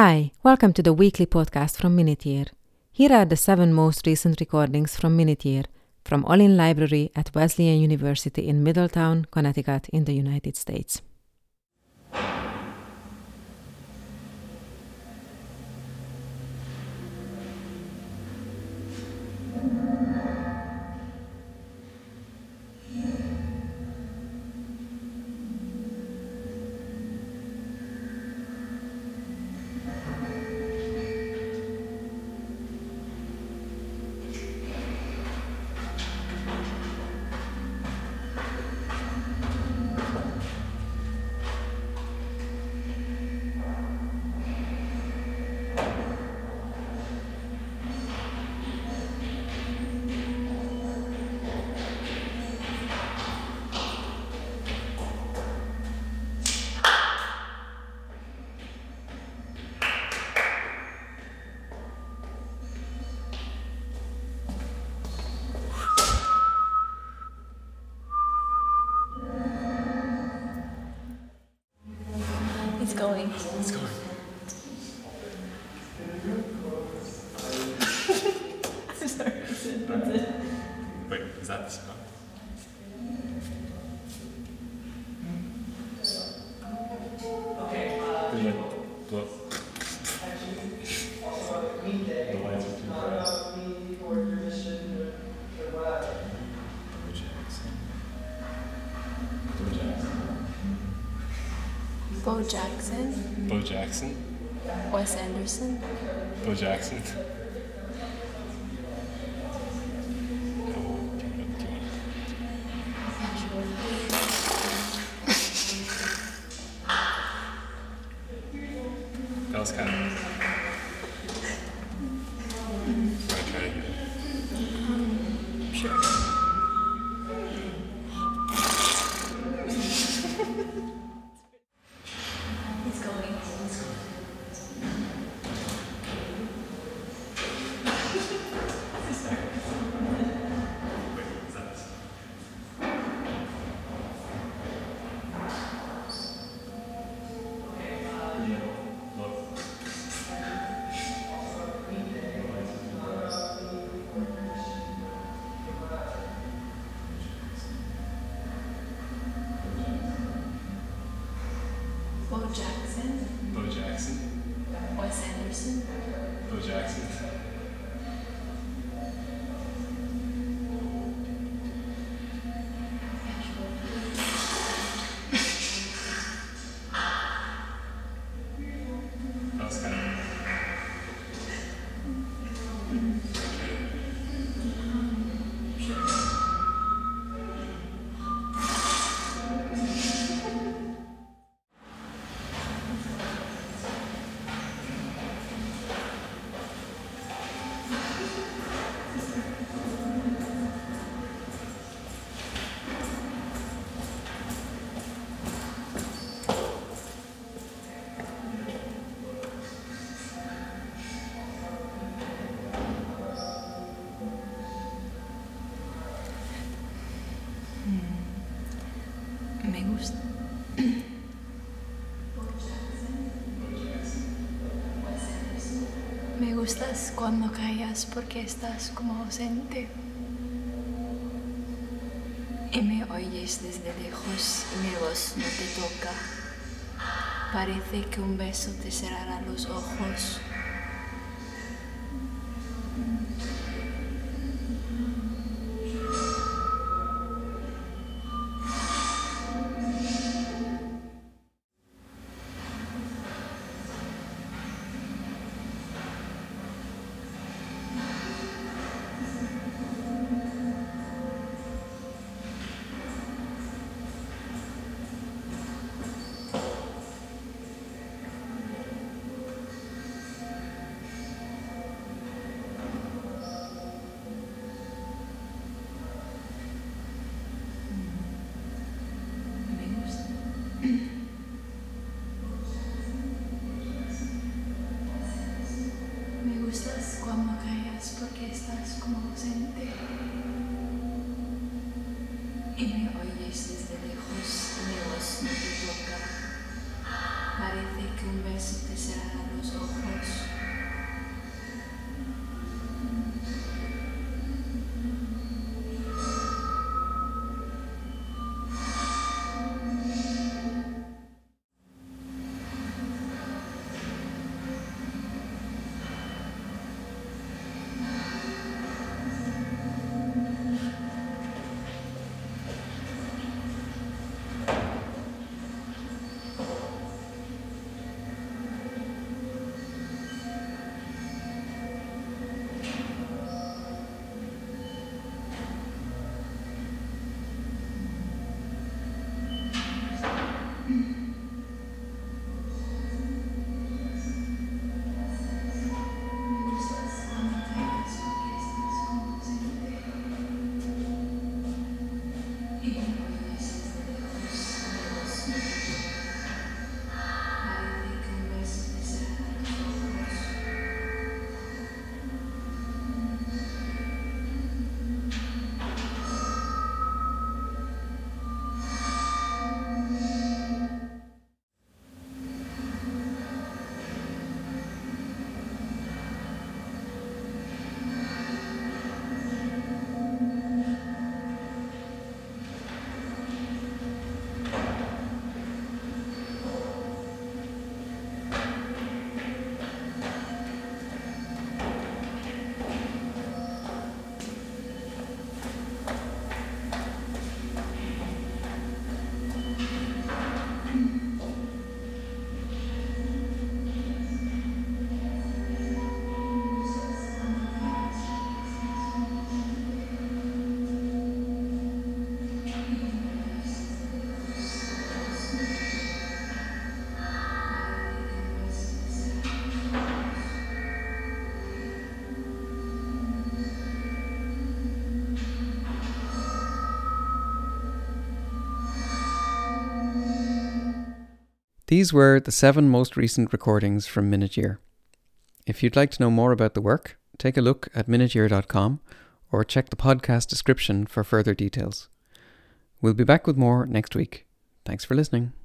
Hi, welcome to the weekly podcast from Minute Year. Here are the 7 most recent recordings from Minute Year, from Olin Library at Wesleyan University in Middletown, Connecticut in the United States. It's going. It's going. I'm sorry, that's it. Wait, is that the sound? Okay. The lights are too bright. Bo Jackson, Bo Jackson. Wes Anderson, Bo Jackson. That was kind of. Okay. sure. It's going. Wait, is that the sound? Look. Bo Jackson, Bo Jackson. Wes Anderson, Bo Jackson. That was kind of. Me gusta. Me gustas cuando callas porque estás como ausente. Y me oyes desde lejos y mi voz no te toca. Parece que un beso te cerrará los ojos. Me gustas cuando callas porque estás como ausente. Y me oyes desde lejos y mi voz no te toca. Parece que un beso te cerrará los ojos. These were the 7 most recent recordings from Minute Year. If you'd like to know more about the work, take a look at minuteyear.com or check the podcast description for further details. We'll be back with more next week. Thanks for listening.